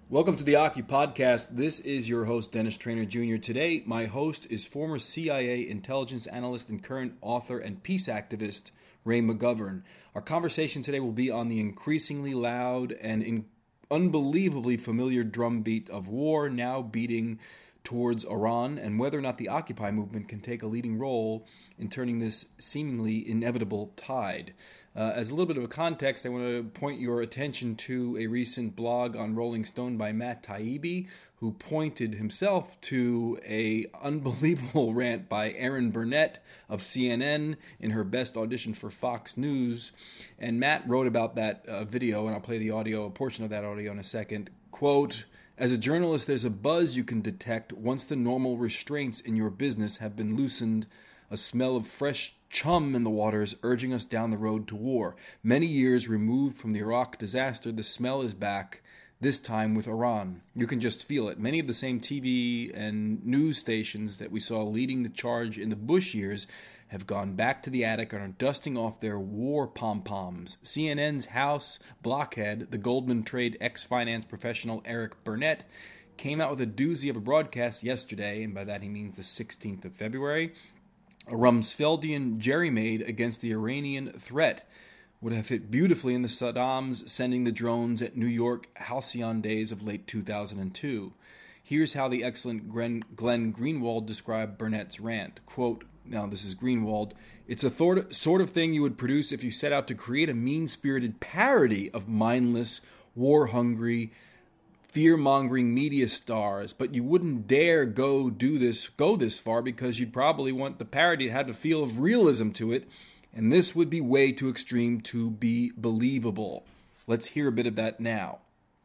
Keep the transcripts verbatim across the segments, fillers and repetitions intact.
Welcome to the Aki Podcast. This is your host, Dennis Trainer Junior Today, my host is former C I A intelligence analyst and current author and peace activist, Ray McGovern. Our conversation today will be on the increasingly loud and in- unbelievably familiar drumbeat of war now beating towards Iran and whether or not the Occupy movement can take a leading role in turning this seemingly inevitable tide. Uh, as a little bit of a context, I want to point your attention to a recent blog on Rolling Stone by Matt Taibbi, who pointed himself to a unbelievable rant by Erin Burnett of C N N in her best audition for Fox News. And Matt wrote about that uh, video, and I'll play the audio, a portion of that audio in a second. Quote, "As a journalist, there's a buzz you can detect once the normal restraints in your business have been loosened, a smell of fresh chum in the waters urging us down the road to war. Many years removed from the Iraq disaster, the smell is back, this time with Iran. You can just feel it. Many of the same T V and news stations that we saw leading the charge in the Bush years have gone back to the attic and are dusting off their war pom-poms. C N N's House blockhead, the Goldman Trade ex-finance professional Eric Burnett, came out with a doozy of a broadcast yesterday, and by that he means the sixteenth of February, a Rumsfeldian jerry-made against the Iranian threat would have fit beautifully in the Saddam's sending the drones at New York halcyon days of late two thousand two. Here's how the excellent Glenn, Glenn Greenwald described Burnett's rant. Quote, now this is Greenwald, "It's a thort- sort of thing you would produce if you set out to create a mean-spirited parody of mindless, war-hungry, fear-mongering media stars, but you wouldn't dare go do this, go this far because you'd probably want the parody to have a feel of realism to it, and this would be way too extreme to be believable." Let's hear a bit of that now.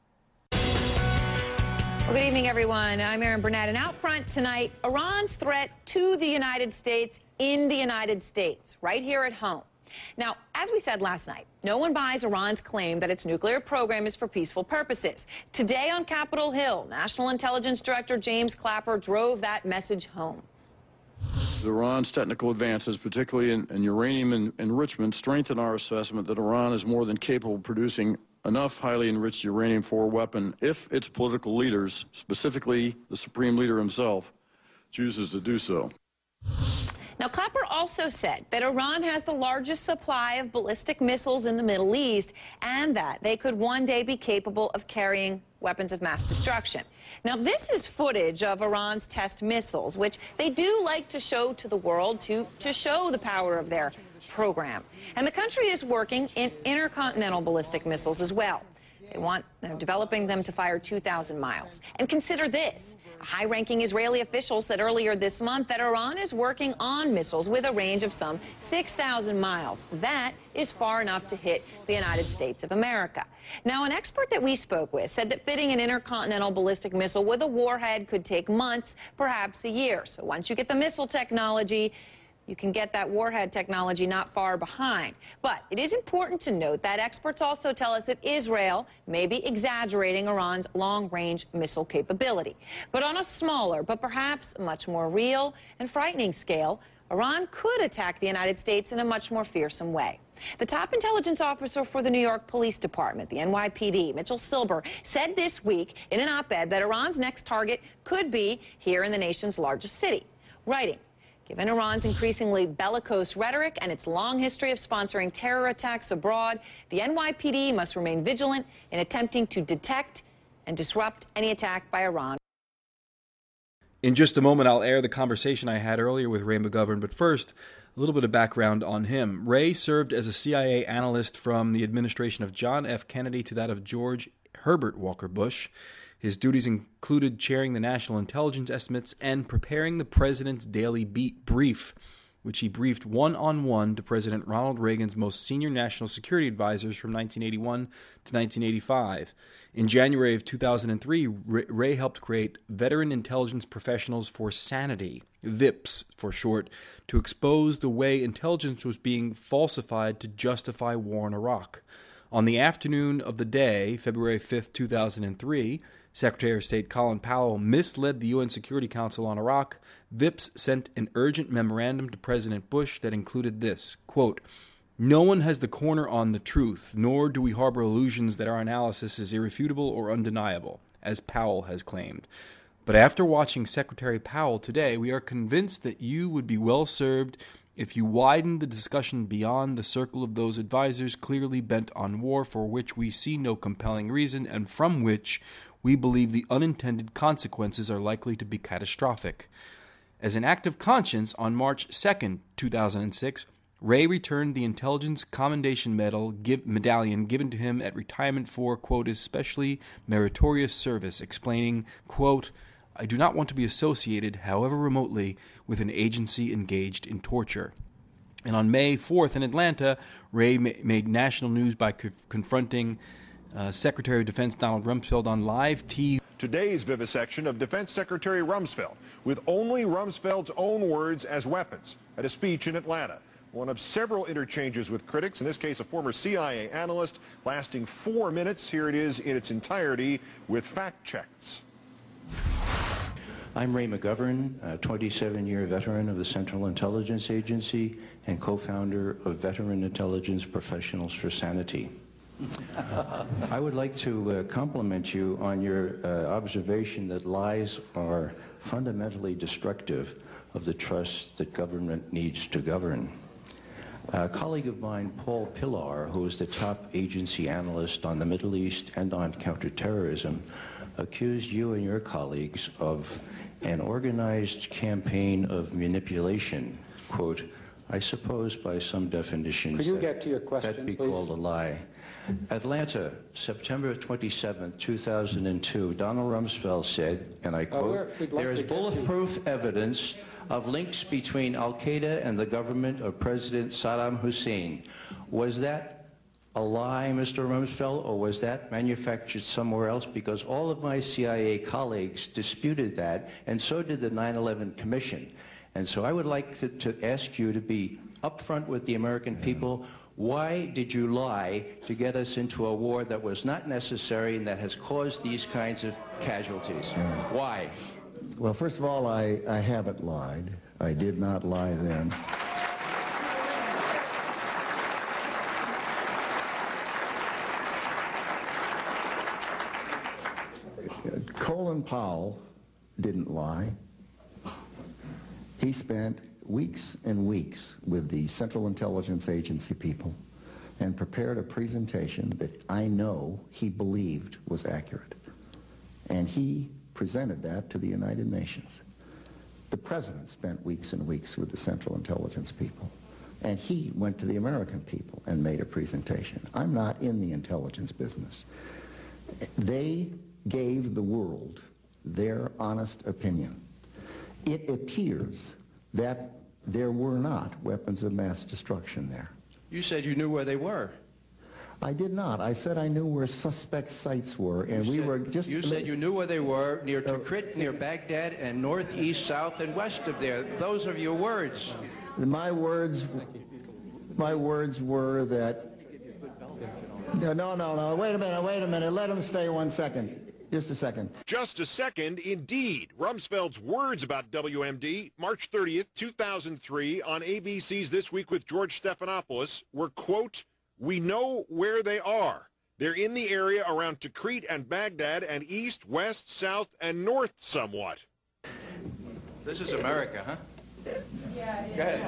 Well, good evening, everyone. I'm Erin Burnett, and out front tonight, Iran's threat to the United States in the United States, right here at home. Now, as we said last night, no one buys Iran's claim that its nuclear program is for peaceful purposes. Today on Capitol Hill, National Intelligence Director James Clapper drove that message home. Iran's technical advances, particularly in, in uranium en- enrichment, strengthen our assessment that Iran is more than capable of producing enough highly enriched uranium for a weapon if its political leaders, specifically the Supreme Leader himself, chooses to do so. Now, Clapper also said that Iran has the largest supply of ballistic missiles in the Middle East and that they could one day be capable of carrying weapons of mass destruction. Now, this is footage of Iran's test missiles, which they do like to show to the world to, to show the power of their program. And the country is working in intercontinental ballistic missiles as well. They want they're developing them to fire two thousand miles. And consider this. A high-ranking Israeli official said earlier this month that Iran is working on missiles with a range of some six thousand miles. That is far enough to hit the United States of America. Now, an expert that we spoke with said that fitting an intercontinental ballistic missile with a warhead could take months, perhaps a year. So once you get the missile technology, you can get that warhead technology not far behind. But it is important to note that experts also tell us that Israel may be exaggerating Iran's long-range missile capability. But on a smaller, but perhaps much more real and frightening scale, Iran could attack the United States in a much more fearsome way. The top intelligence officer for the New York Police Department, the N Y P D, Mitchell Silber, said this week in an op-ed that Iran's next target could be here in the nation's largest city, writing, "Given Iran's increasingly bellicose rhetoric and its long history of sponsoring terror attacks abroad, the N Y P D must remain vigilant in attempting to detect and disrupt any attack by Iran." In just a moment, I'll air the conversation I had earlier with Ray McGovern, but first, a little bit of background on him. Ray served as a C I A analyst from the administration of John F. Kennedy to that of George Herbert Walker Bush. His duties included chairing the National Intelligence Estimates and preparing the president's daily beat brief, which he briefed one-on-one to President Ronald Reagan's most senior national security advisors from nineteen eighty-one to nineteen eighty-five. In January of two thousand three, Ray helped create Veteran Intelligence Professionals for Sanity, V I P S for short, to expose the way intelligence was being falsified to justify war in Iraq. On the afternoon of the day, February fifth, two thousand three, Secretary of State Colin Powell misled the U N Security Council on Iraq. V I P S sent an urgent memorandum to President Bush that included this, quote, "No one has the corner on the truth, nor do we harbor illusions that our analysis is irrefutable or undeniable. as Powell has claimed. But after watching Secretary Powell today, we are convinced that you would be well served if you widened the discussion beyond the circle of those advisors clearly bent on war, for which we see no compelling reason and from which we believe the unintended consequences are likely to be catastrophic. As an act of conscience, on March second, two thousand six, Wray returned the Intelligence Commendation Medal give, medallion given to him at retirement for, quote, especially meritorious service, explaining, quote, I do not want to be associated, however remotely, with an agency engaged in torture. And on May fourth in Atlanta, Wray ma- made national news by co- confronting uh, Secretary of Defense Donald Rumsfeld on live T V. Today's vivisection of Defense Secretary Rumsfeld, with only Rumsfeld's own words as weapons, at a speech in Atlanta. One of several interchanges with critics, in this case a former C I A analyst, lasting four minutes. Here it is in its entirety with fact checks. I'm Ray McGovern, a twenty-seven-year veteran of the Central Intelligence Agency and co-founder of Veteran Intelligence Professionals for Sanity. I would like to uh, compliment you on your uh, observation that lies are fundamentally destructive of the trust that government needs to govern. A colleague of mine, Paul Pillar, who is the top agency analyst on the Middle East and on counterterrorism, accused you and your colleagues of an organized campaign of manipulation. Quote, I suppose by some definitions Could you that, get to your question, that be please? called a lie. Atlanta, September twenty-seventh, two thousand two, Donald Rumsfeld said, and I quote, we're- we'd like there is to get you- bulletproof evidence of links between al-Qaeda and the government of President Saddam Hussein. Was that a lie, Mister Rumsfeld, or was that manufactured somewhere else? Because all of my C I A colleagues disputed that, and so did the nine eleven Commission. And so I would like to, to ask you to be upfront with the American people. Why did you lie to get us into a war that was not necessary and that has caused these kinds of casualties? Why? Well, first of all, I, I haven't lied. I did not lie then. Colin Powell didn't lie. He spent weeks and weeks with the Central Intelligence Agency people and prepared a presentation that I know he believed was accurate. And he presented that to the United Nations. The president spent weeks and weeks with the Central Intelligence people, and he went to the American people and made a presentation. I'm not in the intelligence business. They gave the world their honest opinion. It appears that there were not weapons of mass destruction there. You said you knew where they were. I did not. I said I knew where suspect sites were, and we said, were just... You said you knew where they were, near Tikrit, near Baghdad, and north, east, south, and west of there. Those are your words. My words, my words were that... No, no, no, no. Wait a minute, wait a minute. Let him stay one second. Just a second. Just a second, indeed. Rumsfeld's words about W M D, March thirtieth, two thousand three, on A B C's This Week with George Stephanopoulos, were, quote, we know where they are. They're in the area around Tikrit and Baghdad and east, west, south, and north somewhat. This is America, huh? Yeah. Go ahead.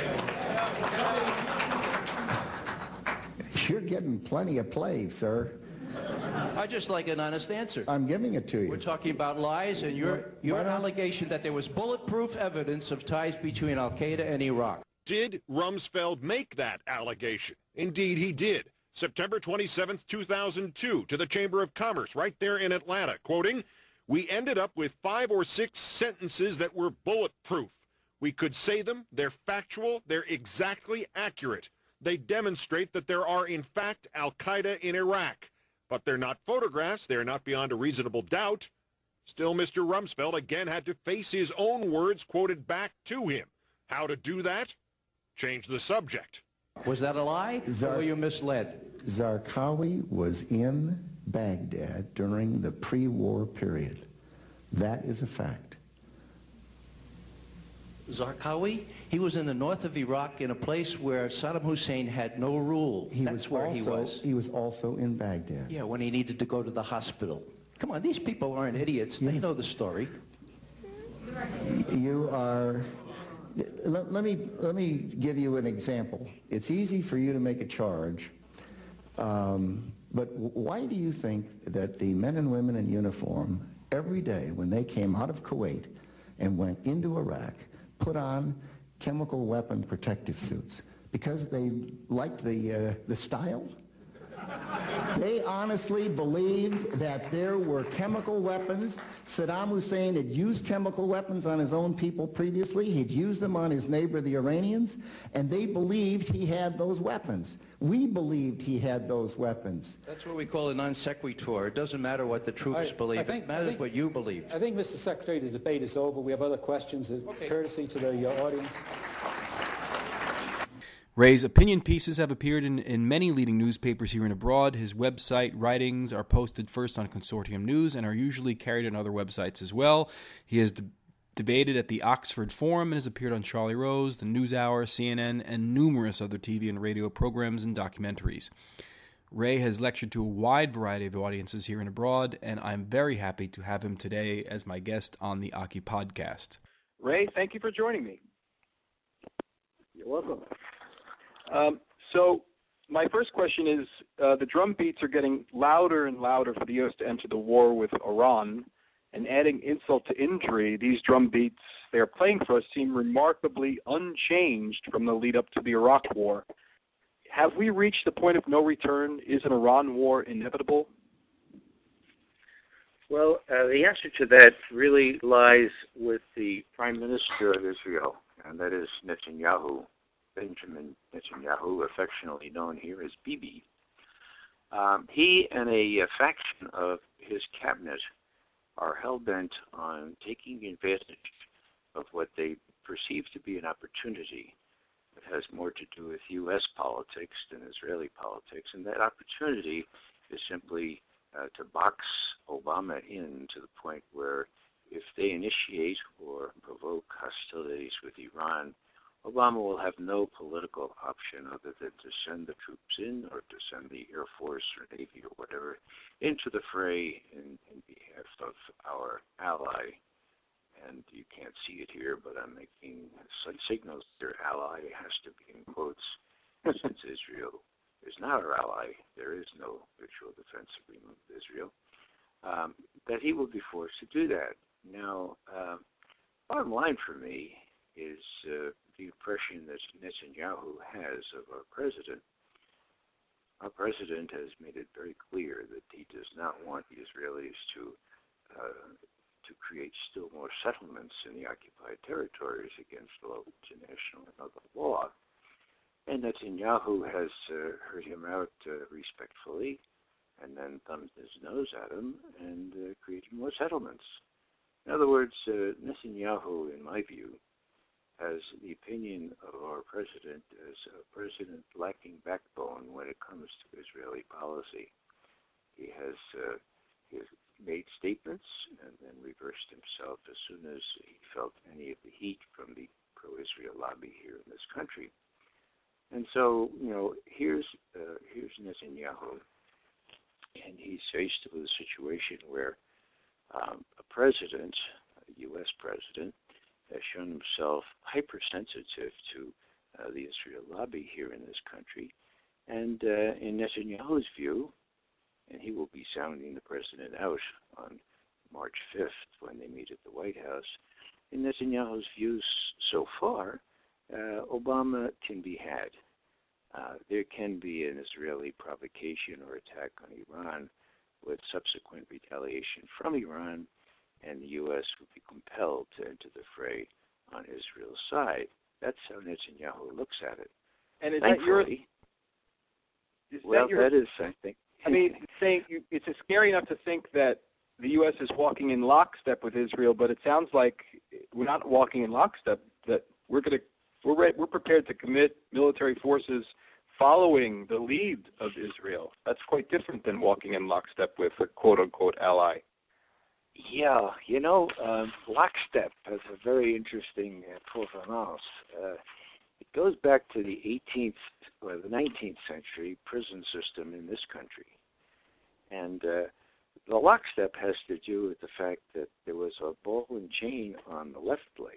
You're getting plenty of play, sir. I'd just like an honest answer. I'm giving it to you. We're talking about lies, and your, your Why not? allegation that there was bulletproof evidence of ties between al-Qaeda and Iraq. Did Rumsfeld make that allegation? Indeed, he did. September twenty-seventh, two thousand two, to the Chamber of Commerce, right there in Atlanta, quoting, we ended up with five or six sentences that were bulletproof. We could say them, they're factual, they're exactly accurate. They demonstrate that there are, in fact, al-Qaeda in Iraq. But they're not photographs, they're not beyond a reasonable doubt. Still, Mister Rumsfeld again had to face his own words quoted back to him. How to do that? Change the subject. Was that a lie, Zar- or were you misled? Zarqawi was in Baghdad during the pre-war period. That is a fact. Zarqawi? He was in the north of Iraq in a place where Saddam Hussein had no rule. He That's was where also, he was. He was also in Baghdad. Yeah, when he needed to go to the hospital. Come on, these people aren't idiots. They Yes. know the story. You are, let, let me, let me give you an example. It's easy for you to make a charge, um, but why do you think that the men and women in uniform every day when they came out of Kuwait and went into Iraq put on chemical weapon protective suits? Because they liked the, uh, the style? They honestly believed that there were chemical weapons. Saddam Hussein had used chemical weapons on his own people previously. He'd used them on his neighbor, the Iranians, and they believed he had those weapons. We believed he had those weapons. That's what we call a non sequitur. It doesn't matter what the troops Right, believe. I think- it matters I think- what you believe. I think, Mister Secretary, the debate is over. We have other questions, uh, Okay. courtesy to the uh, audience. Ray's opinion pieces have appeared in, in many leading newspapers here and abroad. His website writings are posted first on Consortium News and are usually carried on other websites as well. He has de- debated at the Oxford Forum and has appeared on Charlie Rose, the NewsHour, C N N, and numerous other T V and radio programs and documentaries. Ray has lectured to a wide variety of audiences here and abroad, and I'm very happy to have him today as my guest on the Aki podcast. Ray, thank you for joining me. You're welcome. Um, so my first question is, uh, the drum beats are getting louder and louder for the U S to enter the war with Iran, and adding insult to injury, these drum beats they are playing for us seem remarkably unchanged from the lead up to the Iraq war. Have we reached the point of no return? Is an Iran war inevitable? Well, uh, the answer to that really lies with the Prime Minister of Israel, and that is Netanyahu. Benjamin Netanyahu, affectionately known here as Bibi. Um, he and a, a faction of his cabinet are hell-bent on taking advantage of what they perceive to be an opportunity that has more to do with U S politics than Israeli politics, and that opportunity is simply uh, to box Obama in to the point where if they initiate or provoke hostilities with Iran, Obama will have no political option other than to send the troops in or to send the Air Force or Navy or whatever into the fray in, in behalf of our ally. And you can't see it here, but I'm making some signals their ally has to be in quotes, since Israel is not our ally. There is no mutual defense agreement with Israel. Um, that he will be forced to do that. Now, uh, bottom line for me is uh, the impression that Netanyahu has of our president. Our president has made it very clear that he does not want the Israelis to uh, to create still more settlements in the occupied territories against the local international and other law. And Netanyahu has uh, heard him out uh, respectfully and then thumbed his nose at him and uh, created more settlements. In other words, uh, Netanyahu, in my view, has the opinion of our president as a president lacking backbone when it comes to Israeli policy. He has, uh, he has made statements and then reversed himself as soon as he felt any of the heat from the pro-Israel lobby here in this country. And so, you know, here's uh, here's Netanyahu, and he's faced with a situation where um, a president, a U S president, has shown himself hypersensitive to uh, the Israel lobby here in this country. And uh, in Netanyahu's view, and he will be sounding the president out on March fifth when they meet at the White House, in Netanyahu's views so far, uh, Obama can be had. Uh, there can be an Israeli provocation or attack on Iran with subsequent retaliation from Iran, and the U S would be compelled to enter the fray on Israel's side. That's how Netanyahu looks at it. And is Thankfully, that your... Is well, that, your, that is, I think... I mean, saying you, it's scary enough to think that the U S is walking in lockstep with Israel, but it sounds like we're not walking in lockstep. That we're going to we're re- we're prepared to commit military forces following the lead of Israel. That's quite different than walking in lockstep with a quote unquote ally. Yeah, you know, um, lockstep has a very interesting uh, provenance. Uh, it goes back to the eighteenth or the nineteenth century prison system in this country. And uh, the the lockstep has to do with the fact that there was a ball and chain on the left leg.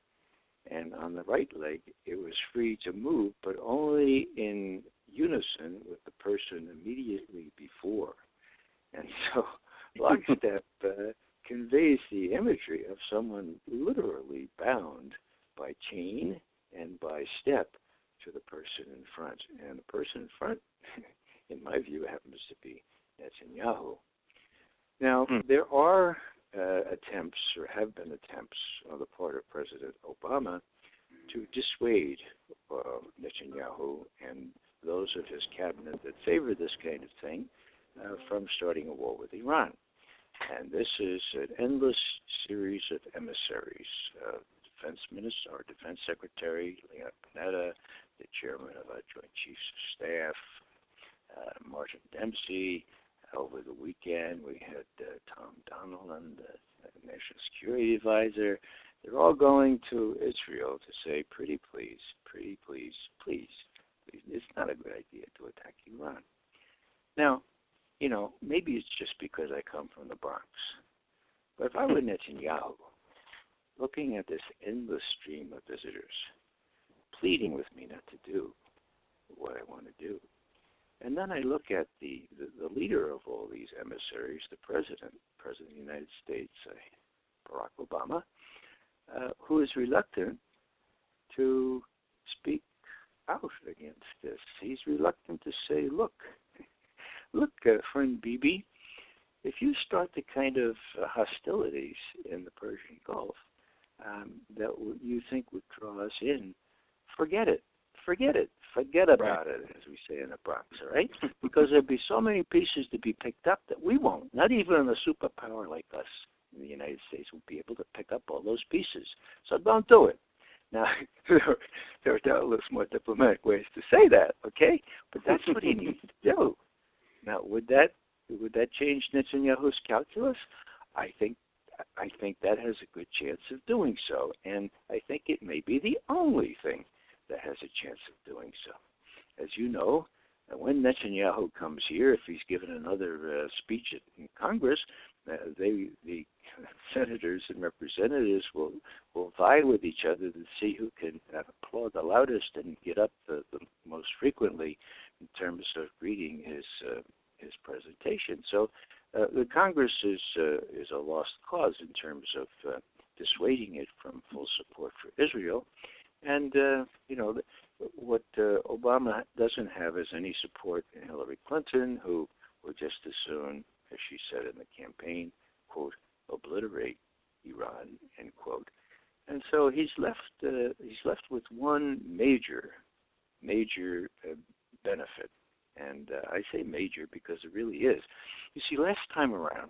And on the right leg, it was free to move, but only in unison with the person immediately before. And so lockstep uh, conveys the imagery of someone literally bound by chain and by step to the person in front. And the person in front, in my view, happens to be Netanyahu. Now, hmm. there are uh, attempts, or have been attempts, on the part of President Obama to dissuade uh, Netanyahu and those of his cabinet that favor this kind of thing uh, from starting a war with Iran. And this is an endless series of emissaries. Uh, Defense Minister, our Defense Secretary, Leon Panetta, the Chairman of our Joint Chiefs of Staff, uh, Martin Dempsey. Over the weekend, we had uh, Tom Donilon, the uh, National Security Advisor. They're all going to Israel to say, pretty please, pretty please, please, please. It's not a good idea to attack Iran. Now, you know, maybe it's just because I come from the Bronx. But if I were Netanyahu, looking at this endless stream of visitors, pleading with me not to do what I want to do, and then I look at the, the, the leader of all these emissaries, the president, President of the United States, uh, Barack Obama, uh, who is reluctant to speak out against this. He's reluctant to say, look, look, uh, friend Bibi, if you start the kind of uh, hostilities in the Persian Gulf um, that w- you think would draw us in, forget it. Forget it. Forget about right. it, as we say in the Bronx, all right? Because there'll be so many pieces to be picked up that we won't. Not even a superpower like us in the United States will be able to pick up all those pieces. So don't do it. Now, there are doubtless more diplomatic ways to say that, okay? But that's what he needs to do. Now, would that would that change Netanyahu's calculus? I think I think that has a good chance of doing so, and I think it may be the only thing that has a chance of doing so. As you know, when Netanyahu comes here, if he's given another uh, speech in Congress, uh, they, the senators and representatives will, will vie with each other to see who can uh, applaud the loudest and get up the, the most frequently in terms of greeting his uh, his presentation. So uh, the Congress is uh, is a lost cause in terms of uh, dissuading it from full support for Israel. And, uh, you know, what uh, Obama doesn't have is any support in Hillary Clinton, who would just as soon, as she said in the campaign, quote, obliterate Iran, end quote. And so he's left uh, he's left with one major, major uh, benefit. And uh, I say major because it really is. You see, last time around,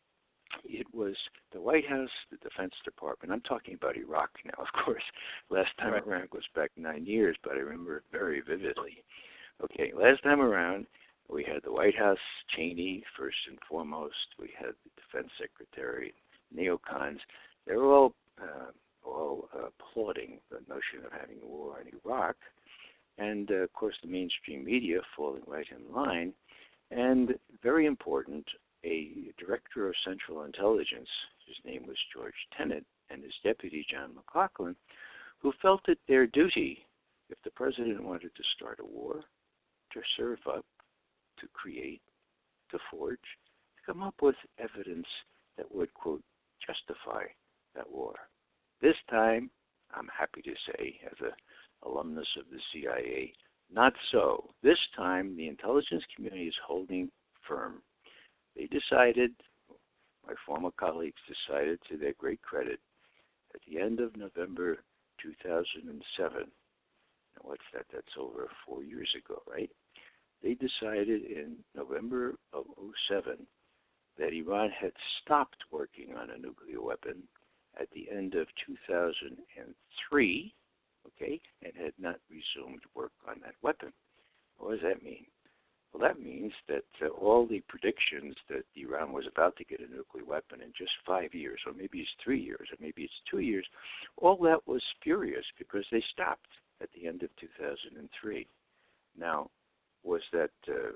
it was the White House, the Defense Department. I'm talking about Iraq now, of course. Last time right. around goes back nine years, but I remember it very vividly. Okay, last time around, we had the White House, Cheney, first and foremost. We had the Defense Secretary, neocons. They were all, uh, all uh, applauding the notion of having a war in Iraq. And, uh, of course, the mainstream media falling right in line. And very important, a director of Central Intelligence, his name was George Tenet, and his deputy, John McLaughlin, who felt it their duty, if the president wanted to start a war, to serve up, to create, to forge, to come up with evidence that would, quote, justify that war. This time, I'm happy to say, as an alumnus of the C I A, not so. This time, the intelligence community is holding firm. They decided, my former colleagues decided, to their great credit, at the end of November two thousand seven, now what's that? That's over four years ago, right? They decided in November of oh seven that Iran had stopped working on a nuclear weapon at the end of two thousand three, okay, and had not resumed work on that weapon. What does that mean? Well, that means that uh, all the predictions that Iran was about to get a nuclear weapon in just five years, or maybe it's three years, or maybe it's two years, all that was spurious because they stopped at the end of two thousand three. Now, was that uh,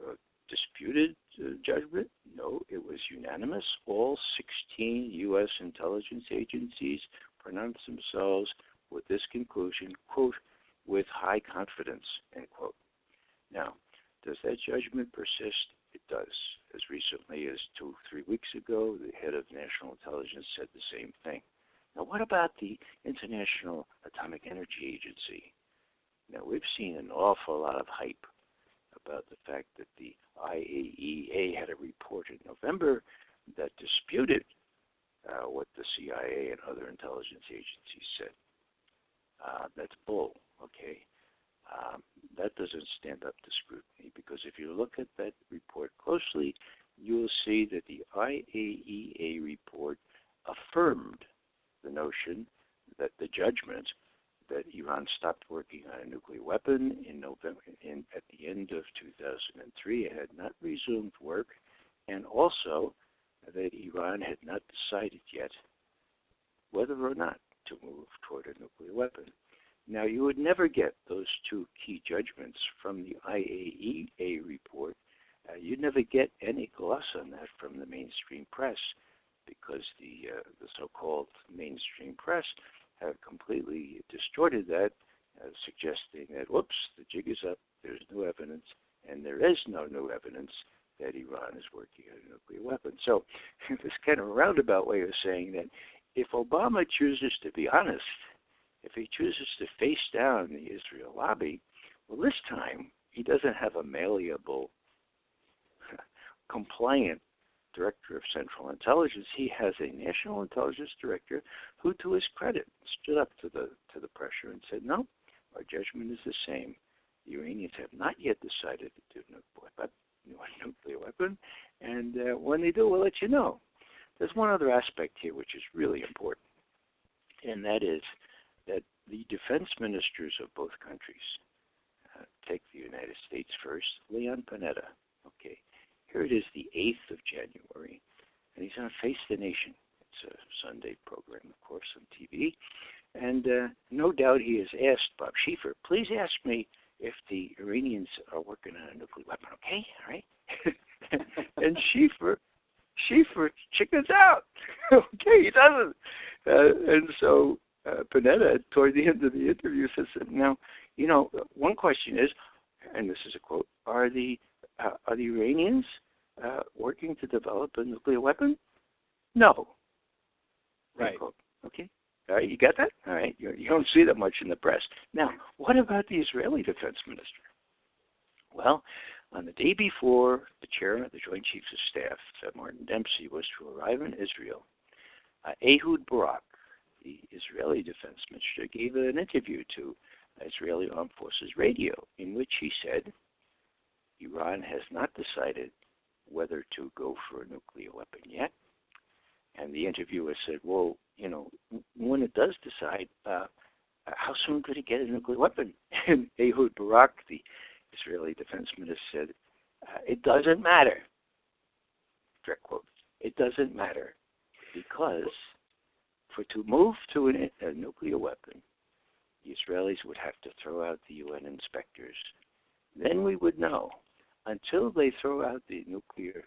disputed uh, judgment? No, it was unanimous. All sixteen U S intelligence agencies pronounced themselves with this conclusion, quote, with high confidence, end quote. Now, does that judgment persist? It does. As recently as two, three weeks ago, the head of national intelligence said the same thing. Now, what about the International Atomic Energy Agency? Now, we've seen an awful lot of hype about the fact that the I A E A had a report in November that disputed uh, what the C I A and other intelligence agencies said. Uh, that's bull, okay? Um, that doesn't stand up to scrutiny, because if you look at that report closely, you'll see that the I A E A report affirmed the notion that the judgment that Iran stopped working on a nuclear weapon in November, in, at the end of two thousand three, it had not resumed work, and also that Iran had not decided yet whether or not to move toward a nuclear weapon. Now, you would never get those two key judgments from the I A E A report. Uh, you'd never get any gloss on that from the mainstream press, because the uh, the so-called mainstream press have completely distorted that, uh, suggesting that, whoops, the jig is up, there's new evidence, and there is no new evidence that Iran is working on a nuclear weapon. So this kind of roundabout way of saying that if Obama chooses to be honest, if he chooses to face down the Israel lobby, well, this time he doesn't have a malleable, compliant director of Central Intelligence. He has a national intelligence director who, to his credit, stood up to the to the pressure and said, no, our judgment is the same. The Iranians have not yet decided to do a nuclear weapon, and uh, when they do, we'll let you know. There's one other aspect here which is really important, and that is that the defense ministers of both countries, uh, take the United States first, Leon Panetta, okay, here it is the eighth of January, and he's on Face the Nation. It's a Sunday program, of course, on T V, and uh, no doubt he has asked Bob Schieffer, please ask me if the Iranians are working on a nuclear weapon, okay, all right? And Schieffer, Schieffer chickens out, okay, he doesn't. Uh, and so Uh, Panetta, toward the end of the interview, says, now, you know, one question is, and this is a quote, are the uh, are the Iranians uh, working to develop a nuclear weapon? No. Right. Okay. All right, you got that? All right. You, you don't see that much in the press. Now, what about the Israeli defense minister? Well, on the day before the chairman of the Joint Chiefs of Staff, uh, Martin Dempsey, was to arrive in Israel, uh, Ehud Barak, the Israeli defense minister, gave an interview to Israeli Armed Forces Radio, in which he said, Iran has not decided whether to go for a nuclear weapon yet. And the interviewer said, well, you know, when it does decide, uh, how soon could it get a nuclear weapon? And Ehud Barak, the Israeli defense minister, said, uh, it doesn't matter. Direct quote. It doesn't matter, because for to move to an, a nuclear weapon, the Israelis would have to throw out the U N inspectors. Then we would know. Until they throw out the nuclear,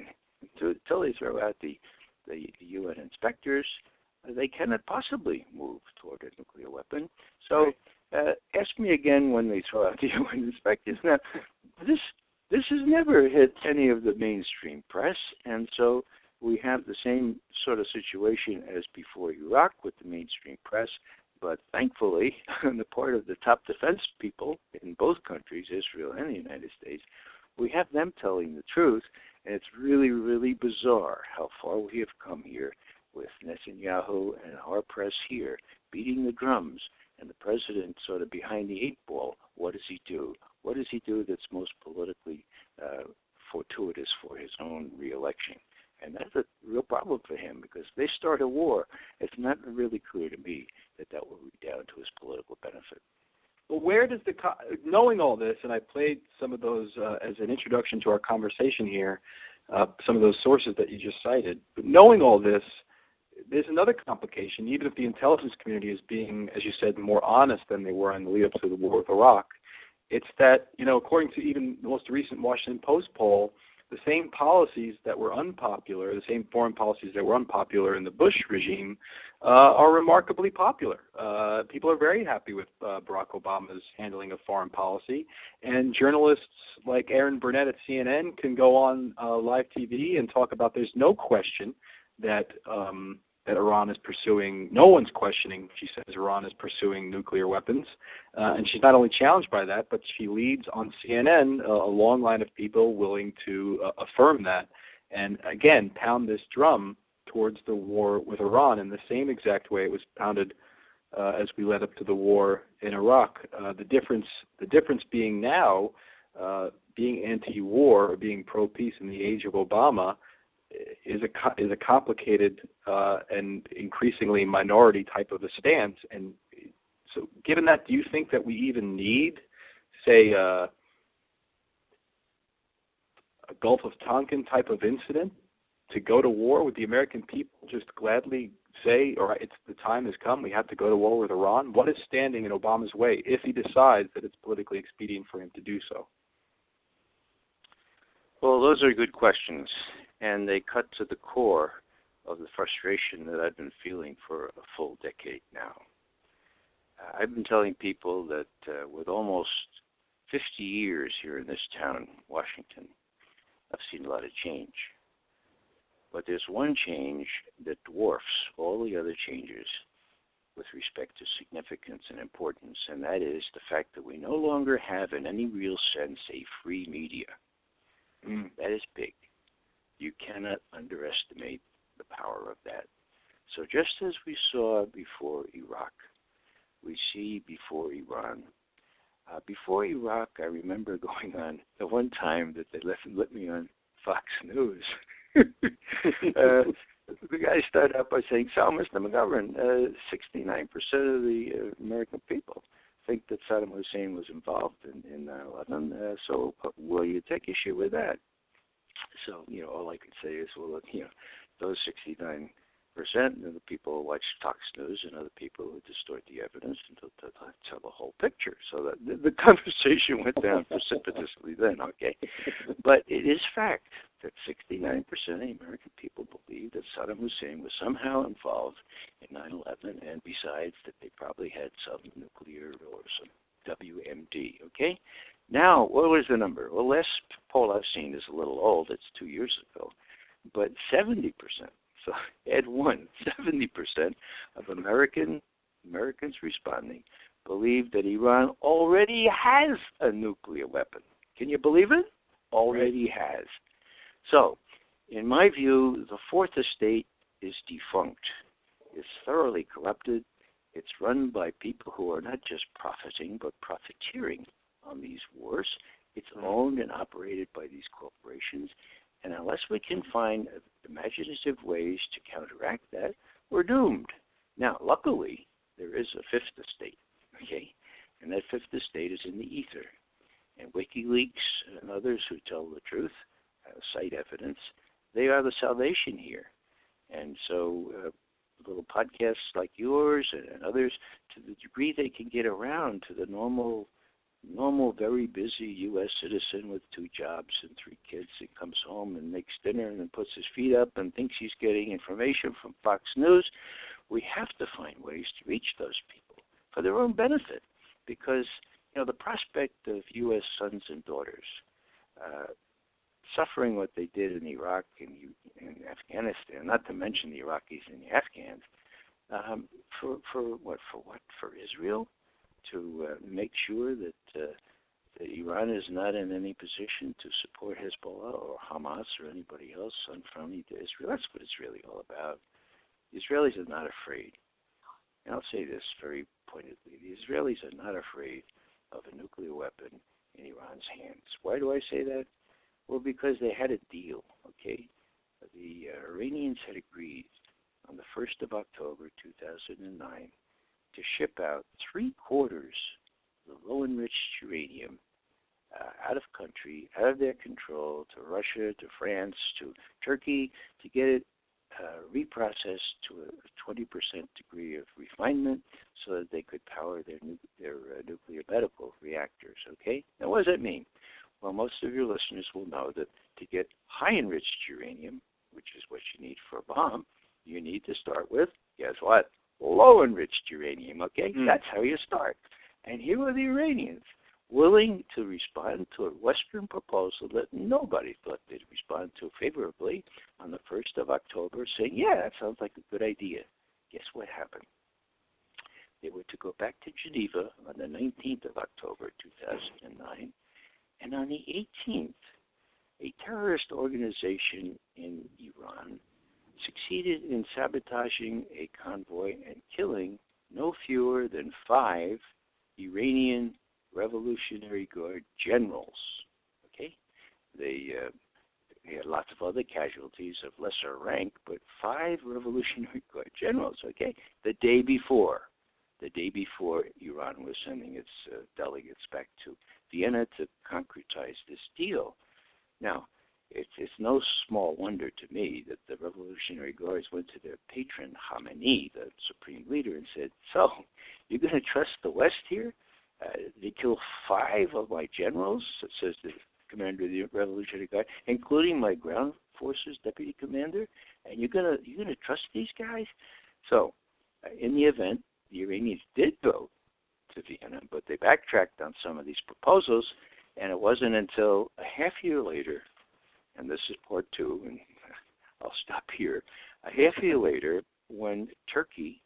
until they throw out the, the, the U N inspectors, uh, they cannot possibly move toward a nuclear weapon. So uh, ask me again when they throw out the U N inspectors. Now, this this has never hit any of the mainstream press, and so we have the same sort of situation as before Iraq with the mainstream press, but thankfully, on the part of the top defense people in both countries, Israel and the United States, we have them telling the truth, and it's really, really bizarre how far we have come here with Netanyahu and our press here beating the drums, and the president sort of behind the eight ball. What does he do? What does he do that's most politically uh, fortuitous for his own reelection? And that's a real problem for him, because if they start a war, it's not really clear to me that that will redound to his political benefit. Well, where does the, knowing all this, and I played some of those uh, as an introduction to our conversation here, uh, some of those sources that you just cited, but knowing all this, there's another complication. Even if the intelligence community is being, as you said, more honest than they were in the lead up to the war with Iraq, It's that, you know, according to even the most recent Washington Post poll, the same policies that were unpopular, the same foreign policies that were unpopular in the Bush regime, uh, are remarkably popular. Uh, people are very happy with uh, Barack Obama's handling of foreign policy, and journalists like Aaron Burnett at C N N can go on uh, live T V and talk about there's no question that um, that Iran is pursuing, no one's questioning, she says Iran is pursuing nuclear weapons. Uh, and she's not only challenged by that, but she leads on C N N uh, a long line of people willing to uh, affirm that. And again, pound this drum towards the war with Iran in the same exact way it was pounded uh, as we led up to the war in Iraq. Uh, the difference, the difference being now, uh, being anti-war or being pro-peace in the age of Obama is a is a complicated uh, and increasingly minority type of a stance. And so, given that, do you think that we even need, say, uh, a Gulf of Tonkin type of incident to go to war? Would the American people just gladly say, all right, it's the time has come, we have to go to war with Iran? What is standing in Obama's way if he decides that it's politically expedient for him to do so? Well, those are good questions, and they cut to the core of the frustration that I've been feeling for a full decade now. Uh, I've been telling people that uh, with almost fifty years here in this town, Washington, I've seen a lot of change. But there's one change that dwarfs all the other changes with respect to significance and importance, and that is the fact that we no longer have, in any real sense, a free media. Mm. That is big. You cannot underestimate the power of that. So just as we saw before Iraq, we see before Iran. Uh, before Iraq, I remember going on the one time that they let, let me on Fox News. uh, the guy started out by saying, so, Mister McGovern, uh, sixty-nine percent of the uh, American people think that Saddam Hussein was involved in, in nine eleven, uh, so uh, will you take issue with that? So, you know, all I could say is, well, you know, those sixty-nine percent of the people who watch Fox News and other people who distort the evidence and to, to, to tell the whole picture. So that the, the conversation went down precipitously then, okay? But it is fact that sixty-nine percent of the American people believe that Saddam Hussein was somehow involved in nine eleven, and besides that they probably had some nuclear or some W M D, okay? Now, what was the number? Well, last poll I've seen is a little old. It's two years ago. But seventy percent. So add one, seventy percent of American Americans responding believe that Iran already has a nuclear weapon. Can you believe it? Already has. So, in my view, the fourth estate is defunct. It's thoroughly corrupted. It's run by people who are not just profiting, but profiteering on these wars. It's owned and operated by these corporations. And unless we can find imaginative ways to counteract that, we're doomed. Now, luckily, there is a fifth estate, okay? And that fifth estate is in the ether. And WikiLeaks and others who tell the truth, uh, cite evidence, they are the salvation here. And so uh, little podcasts like yours and, and others, to the degree they can get around to the normal normal, very busy U S citizen with two jobs and three kids that comes home and makes dinner and then puts his feet up and thinks he's getting information from Fox News, we have to find ways to reach those people for their own benefit, because, you know, the prospect of U S sons and daughters uh, suffering what they did in Iraq and in Afghanistan, not to mention the Iraqis and the Afghans, um, for, for what, for what, for Israel? To uh, make sure that, uh, that Iran is not in any position to support Hezbollah or Hamas or anybody else unfriendly to Israel. That's what it's really all about. The Israelis are not afraid. And I'll say this very pointedly. The Israelis are not afraid of a nuclear weapon in Iran's hands. Why do I say that? Well, because they had a deal, okay? The uh, Iranians had agreed on the first of October, two thousand nine, to ship out three quarters of the low-enriched uranium uh, out of country, out of their control, to Russia, to France, to Turkey, to get it uh, reprocessed to a twenty percent degree of refinement so that they could power their, nu- their uh, nuclear medical reactors, okay? Now, what does that mean? Well, most of your listeners will know that to get high-enriched uranium, which is what you need for a bomb, you need to start with, guess what? Low-enriched uranium, okay? Mm. That's how you start. And here are the Iranians, willing to respond to a Western proposal that nobody thought they'd respond to favorably on the first of October, saying, yeah, that sounds like a good idea. Guess what happened? They were to go back to Geneva on the nineteenth of October, two thousand nine, and on the eighteenth, a terrorist organization in Iran succeeded in sabotaging a convoy and killing no fewer than five Iranian Revolutionary Guard generals. Okay, they, uh, they had lots of other casualties of lesser rank, but five Revolutionary Guard generals. Okay, the day before, the day before Iran was sending its uh, delegates back to Vienna to concretize this deal. Now, it's it's no small wonder to me that the Revolutionary Guards went to their patron Khamenei, the supreme leader, and said, "So, you're going to trust the West here? Uh, they killed five of my generals," says the commander of the Revolutionary Guard, including my ground forces deputy commander, and you're gonna you're gonna trust these guys? So, uh, in the event, the Iranians did go to Vienna, but they backtracked on some of these proposals, and it wasn't until a half year later, and this is part two, and I'll stop here, a half year later, when Turkey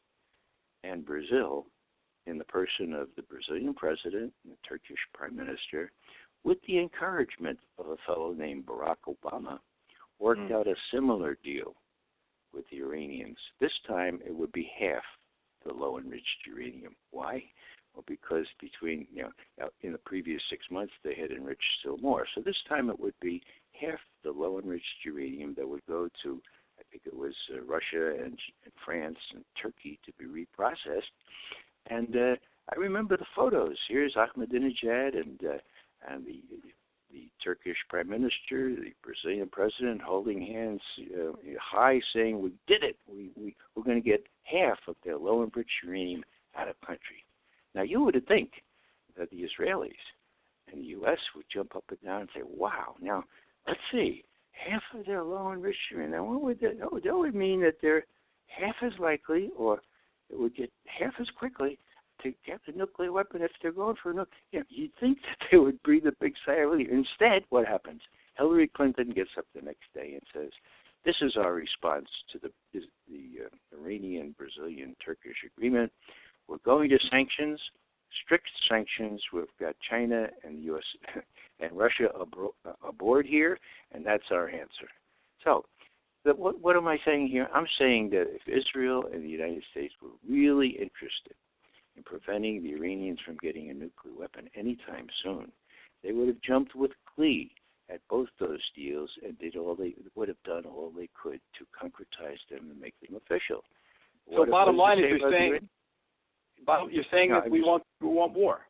and Brazil, in the person of the Brazilian president and the Turkish prime minister, with the encouragement of a fellow named Barack Obama, worked mm. out a similar deal with the Iranians. This time it would be half the low-enriched uranium. Why? Well, because between, you know, in the previous six months they had enriched still more. So this time it would be half the low-enriched uranium that would go to, I think it was uh, Russia and, and France and Turkey to be reprocessed. And uh, I remember the photos. Here's Ahmadinejad and uh, and the the Turkish prime minister, the Brazilian president, holding hands uh, high, saying, "We did it. We we we're going to get half of their low-enriched uranium out of country." Now you would think that the Israelis and the U S would jump up and down and say, "Wow! Now let's see, half of their low-enriched uranium. Now what would that? Oh, that would mean that they're half as likely, or it would get half as quickly to get the nuclear weapon if they're going for a nuclear." You know, you'd think that they would breathe a big sigh of relief. Instead, what happens? Hillary Clinton gets up the next day and says, "This is our response to the the uh, Iranian, Brazilian, Turkish agreement. We're going to sanctions, strict sanctions. We've got China and the U S and Russia abro- aboard here, and that's our answer." So, the, what, what am I saying here? I'm saying that if Israel and the United States were really interested in preventing the Iranians from getting a nuclear weapon anytime soon, they would have jumped with glee at both those deals and did all they would have done all they could to concretize them and make them official. So, what, bottom what line is, you're saying, bottom, you're saying no, that we want we want war.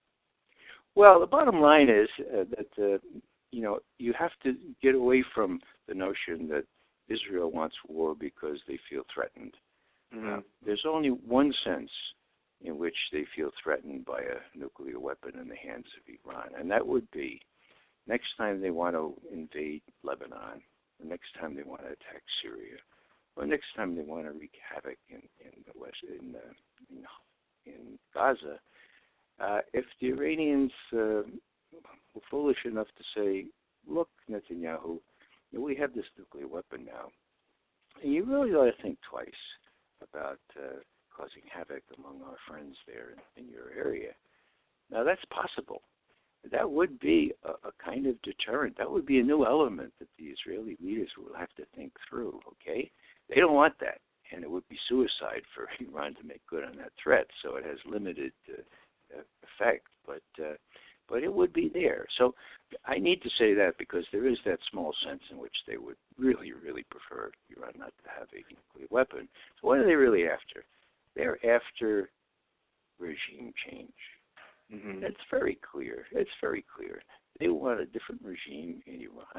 Well, the bottom line is uh, that uh, you know you have to get away from the notion that Israel wants war because they feel threatened. Mm-hmm. Uh, there's only one sense in which they feel threatened by a nuclear weapon in the hands of Iran, and that would be next time they want to invade Lebanon, the next time they want to attack Syria, or next time they want to wreak havoc in, in the West, in, uh, in, in Gaza. Uh, if the Iranians uh, were foolish enough to say, "Look, Netanyahu, we have this nuclear weapon now, and you really ought to think twice about uh, causing havoc among our friends there in, in your area." Now, that's possible. That would be a, a kind of deterrent. That would be a new element that the Israeli leaders will have to think through, okay? They don't want that, and it would be suicide for Iran to make good on that threat, so it has limited uh, effect, but uh, but it would be there. So I need to say that because there is that small sense in which they would really, really prefer Iran not to have a nuclear weapon. So what are they really after? They're after regime change. Mm-hmm. That's very clear. It's very clear. They want a different regime in Iran,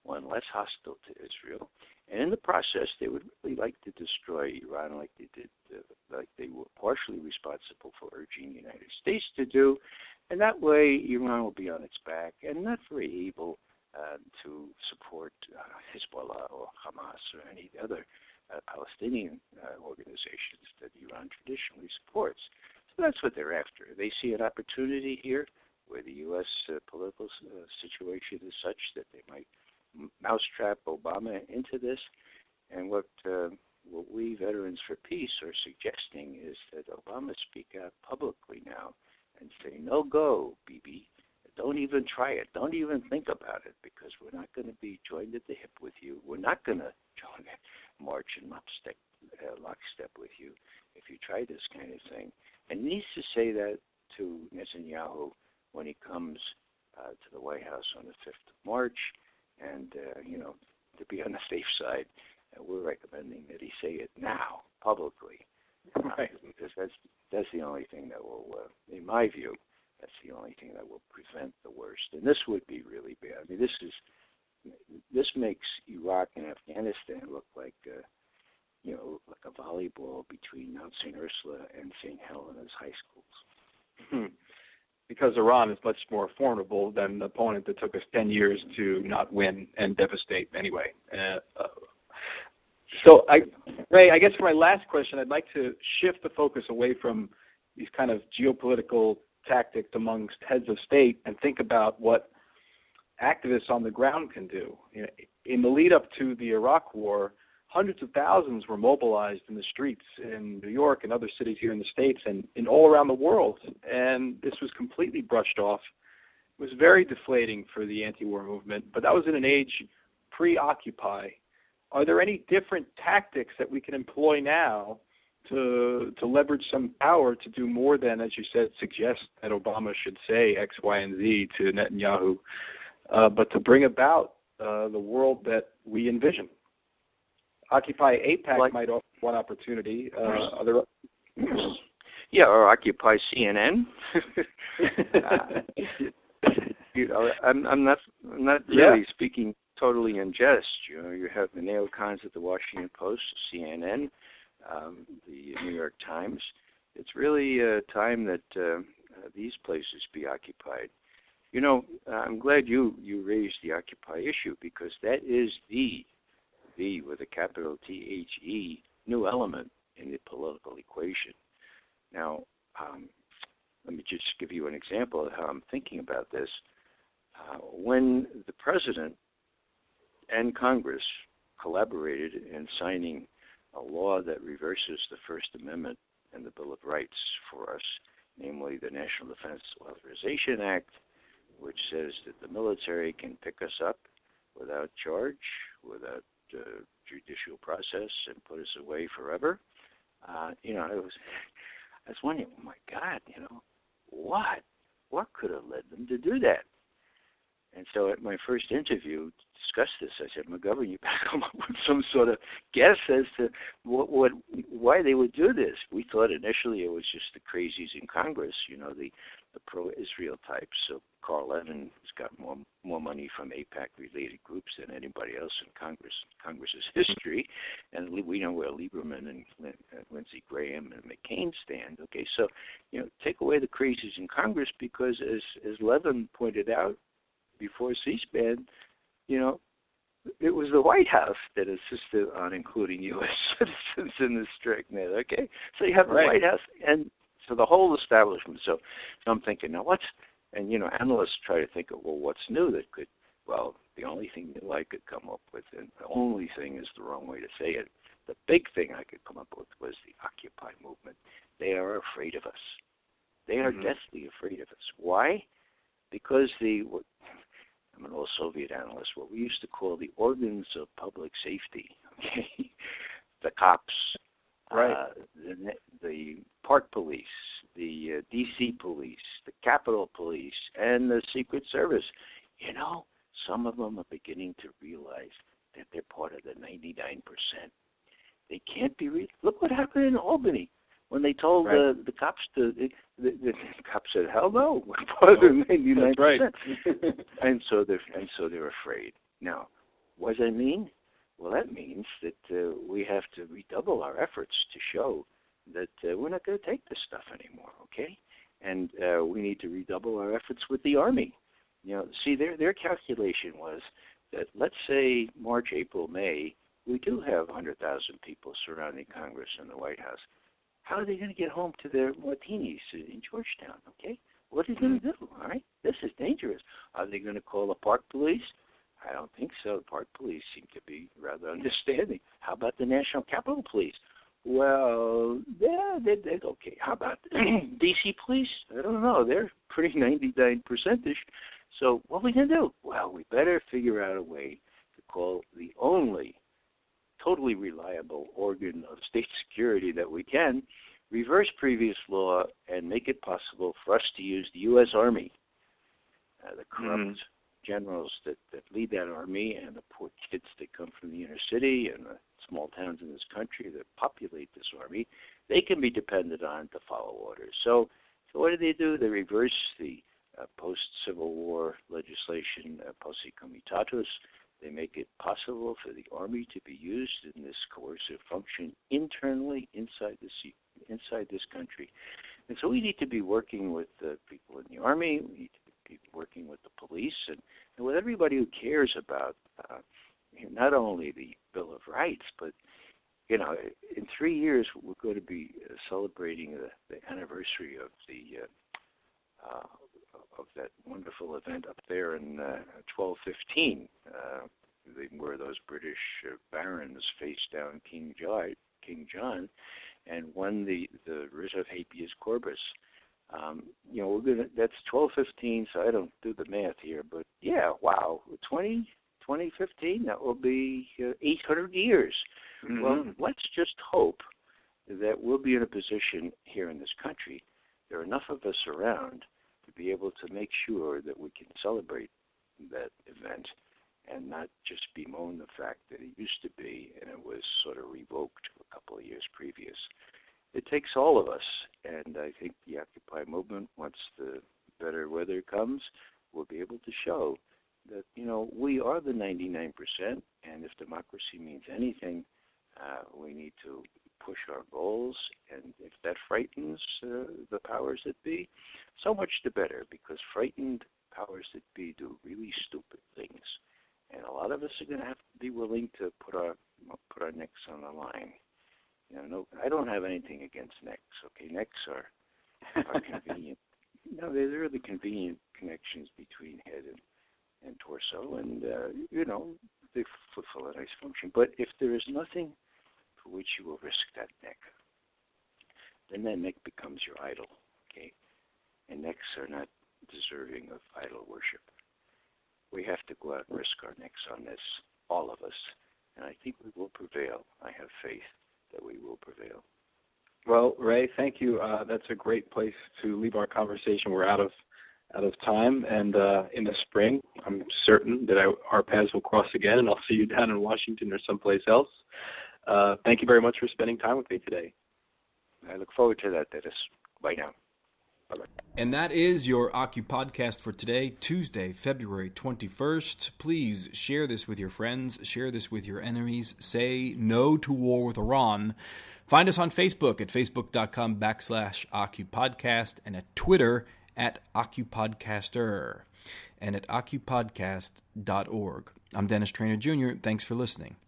one less hostile to Israel. And in the process, they would really like to destroy Iran like they did, uh, like they were partially responsible for urging the United States to do. And that way, Iran will be on its back and not very able uh, to support uh, Hezbollah or Hamas or any other uh, Palestinian uh, organizations that Iran traditionally supports. So that's what they're after. They see an opportunity here where the U S uh, political uh, situation is such that they might mousetrap Obama into this. And what uh, what we Veterans for Peace are suggesting is that Obama speak out publicly now and say, no go, Bibi. Don't even try it. Don't even think about it, because we're not going to be joined at the hip with you. We're not going to join march in lockstep, uh, lockstep with you if you try this kind of thing. And he needs to say that to Netanyahu when he comes uh, to the White House on the fifth of March. And, uh, you know, to be on the safe side, uh, we're recommending that he say it now, publicly. Right. Uh, because that's, that's the only thing that will, uh, in my view, that's the only thing that will prevent the worst. And this would be really bad. I mean, this is this makes Iraq and Afghanistan look like, uh, you know, like a volleyball between Mount Saint Ursula and Saint Helena's high schools. Hmm. Because Iran is much more formidable than the opponent that took us ten years to not win and devastate anyway. Uh, uh, so, I, Ray, I guess for my last question, I'd like to shift the focus away from these kind of geopolitical tactics amongst heads of state and think about what activists on the ground can do. You know, in the lead up to the Iraq War, hundreds of thousands were mobilized in the streets in New York and other cities here in the States and, and all around the world. And this was completely brushed off. It was very deflating for the anti-war movement, but that was in an age pre-Occupy. Are there any different tactics that we can employ now to to leverage some power to do more than, as you said, suggest that Obama should say X, Y, and Z to Netanyahu, uh, but to bring about uh, the world that we envision? Occupy AIPAC like, might offer one opportunity. Uh, other, yeah, or Occupy C N N. uh, you know, I'm, I'm not, I'm not really yeah. speaking totally in jest. You know, you have the neocons at the Washington Post, C N N, um, the New York Times. It's really uh, time that uh, uh, these places be occupied. You know, I'm glad you, you raised the Occupy issue, because that is the the with a capital T H E new element in the political equation. Now, um, let me just give you an example of how I'm thinking about this. Uh, when the president and Congress collaborated in signing a law that reverses the First Amendment and the Bill of Rights for us, namely the National Defense Authorization Act, which says that the military can pick us up without charge, without uh, judicial process, and put us away forever. Uh, you know, I was, I was wondering, oh my God, you know, what, what could have led them to do that? And so at my first interview to discuss this, I said, McGovern, you better come up with some sort of guess as to what, what, why they would do this. We thought initially it was just the crazies in Congress, you know, the, the pro-Israel types. So Carl Levin has got more more money from AIPAC-related groups than anybody else in Congress, Congress's history. And we know where Lieberman and Lindsey Graham and McCain stand. Okay, so, you know, take away the crazies in Congress, because as, as Levin pointed out, before C-SPAN, you know, it was the White House that insisted on including U S citizens in the strict net, okay? So you have the right. White House, and so the whole establishment. So, so I'm thinking, now what's, and, you know, analysts try to think of, well, what's new that could, well, the only thing new I could come up with, and the only thing is the wrong way to say it, the big thing I could come up with was the Occupy movement. They are afraid of us. They are mm-hmm. deathly afraid of us. Why? Because the, I'm an old Soviet analyst, what we used to call the organs of public safety, okay? The cops, right. uh, the, the park police, the uh, D C police, the Capitol police, and the Secret Service. You know, some of them are beginning to realize that they're part of the ninety-nine percent. They can't be re- Look what happened in Albany. When they told right. the, the cops to, the, the, the cops said, "Hell no, we're part of the ninety-nine percent." Right. and so they're and so they're afraid. Now, what does that mean? Well, that means that uh, we have to redouble our efforts to show that uh, we're not going to take this stuff anymore, okay? And uh, we need to redouble our efforts with the Army. You know, see, their their calculation was that, let's say March, April, May, we do have one hundred thousand people surrounding Congress and the White House. How are they going to get home to their martinis in Georgetown, okay? What are they going to do, all right? This is dangerous. Are they going to call the park police? I don't think so. The park police seem to be rather understanding. How about the National Capitol Police? Well, yeah, they're, they're okay. How about D C police? I don't know. They're pretty ninety-nine percent-ish. So what are we going to do? Well, we better figure out a way to call the only totally reliable organ of state security that we can, reverse previous law, and make it possible for us to use the U S Army, uh, the corrupt mm. generals that, that lead that army, and the poor kids that come from the inner city and the small towns in this country that populate this army. They can be depended on to follow orders. So, so what do they do? They reverse the uh, post-Civil War legislation, uh, posse comitatus. They make it possible for the Army to be used in this coercive function internally inside this inside this country. And so we need to be working with the people in the Army. We need to be working with the police and, and with everybody who cares about uh, not only the Bill of Rights, but, you know, in three years we're going to be uh, celebrating the, the anniversary of the uh, uh, of that wonderful event up there in uh, twelve fifteen, uh, where those British uh, barons faced down King John, King John, and won the, the writ of habeas corpus. Um, you know, we're gonna, that's twelve fifteen, so I don't do the math here, but yeah, wow, twenty, twenty fifteen, that will be uh, eight hundred years. Mm-hmm. Well, let's just hope that we'll be in a position here in this country, there are enough of us around to be able to make sure that we can celebrate that event and not just bemoan the fact that it used to be and it was sort of revoked a couple of years previous. It takes all of us, and I think the Occupy movement, once the better weather comes, will be able to show that, you know, we are the ninety-nine percent, and if democracy means anything, uh, we need to push our goals, and if that frightens uh, the powers that be, so much the better, because frightened powers that be do really stupid things, and a lot of us are going to have to be willing to put our put our necks on the line. You know, no, I don't have anything against necks. Okay, necks are are convenient. No, they're really convenient connections between head and, and torso, and uh, you know, they fulfill a nice function. But if there is nothing for which you will risk that neck, then that neck becomes your idol. Okay, and necks are not deserving of idol worship. We have to go out and risk our necks on this, all of us, and I think we will prevail. I have faith that we will prevail. Well, Ray, thank you. Uh, that's a great place to leave our conversation. We're out of out of time, and uh, in the spring, I'm certain that I, our paths will cross again, and I'll see you down in Washington or someplace else. Uh, thank you very much for spending time with me today. I look forward to that, Dennis. Bye now. Bye-bye. And that is your Occupodcast for today, Tuesday, February twenty-first. Please share this with your friends. Share this with your enemies. Say no to war with Iran. Find us on Facebook at facebook.com backslash Occupodcast and at Twitter at Occupodcaster and at Occupodcast dot org. I'm Dennis Trainer Junior Thanks for listening.